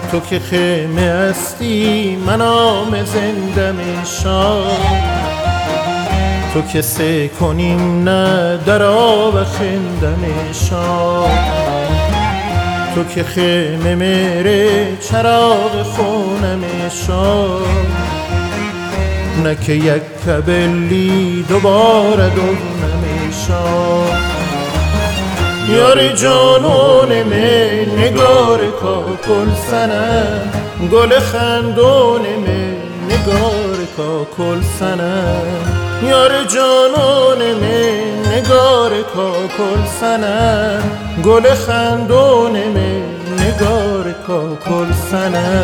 تو که خیمه هستی من آم زندم شاد، تو که سه کنیم نه در آب خندم شاد، تو که خیمه میره چراغ خونم شاد، نه که یک کبلی دوباره دونم شاد. یار جانون من نگار کاکل سنه، گل خندون من نگار کاکل سنه، یار جانون من نگار کاکل سنه، گل خندون من نگار کاکل سنه.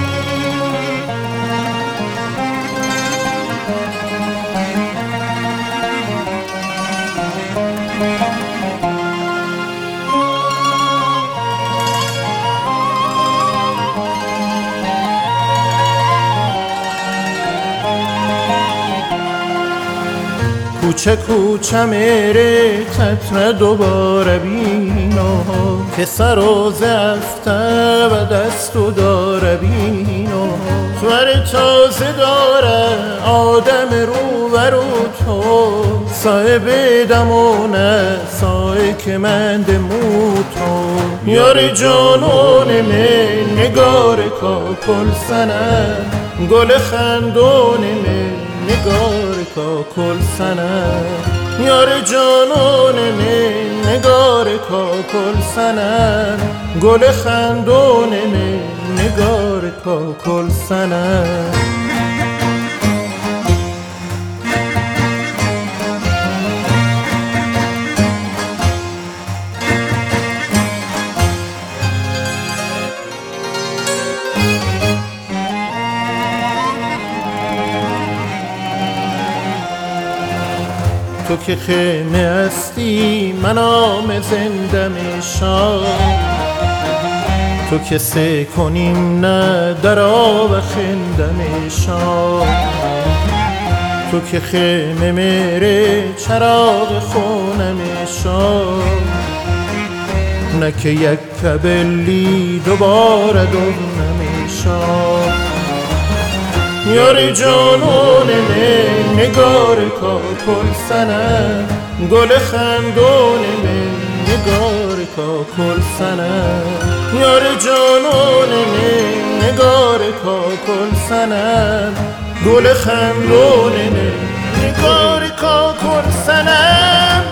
کوچه کوچه میره تتر دوباره بینو، که سر و زفته و دستو داره بینو، سور تازه داره آدم رو و رو تو، صاحب دمونه سایه که من دمو تو. یار جانون من نگار کاکل سنه، گل خندون من نگار کاکل سنه، یار جانون من نگار کاکل سنه، گل خندون من نگار کاکل سنه. تو که خیمه هستی من آم زندم شاد، تو که سه کنیم نه در آب خندم شاد، تو که خیمه میره چراغ خونم شاد، نه که یک کبلی دوباره دونم شاد. یار جانون من نگار کاکل سنه، گل خندون من نگار کاکل سنه، یار جانون من نگار کاکل سنه، گل خندون من نگار کاکل سنه.